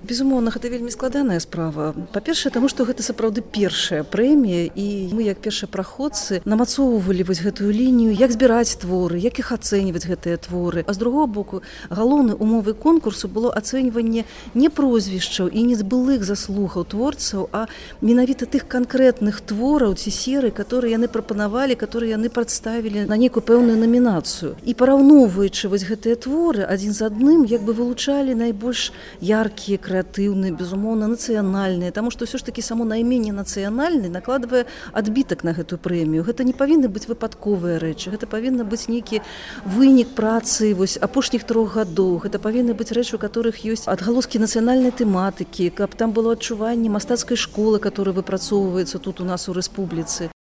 Безумоўна, гэта вельмі складаная справа. Па-першае, таму што гэта сапраўды першая прэмія, і мы як першапраходцы намацоўвалі вось гэтую лінію, як збіраць творы, як іх ацэньваць гэтыя творы. А з другого боку, галоўнай умовай конкурсу было ацэньванне не прозвішчаў і не былых заслугаў творцаў, а менавіта тых канкрэтных твораў ці серый, которые яны прапанавалі, которые яны прадставілі на нейкую пэўную намінацыю. І параўноўваючы вось гэтыя творы адзін з адным, як бы вылучалі найбольш яркія, крэатыўныя, безумоўна, нацыянальныя, таму што ўсё ж такі само найменне нацыянальны накладвае адбітак на гэтую прэмію. Гэта не павінны быць выпадковыя рэчы, гэта павінна быць нейкі вынік працы вось апошніх 3 гадоў, гэта павінны быць рэчы, у которых ёсць адгалоскі нацыянальнай тэматыкі, каб там было адчуванне мастацкай школы, которая выпрацоўваецца тут у нас у рэспубліцы.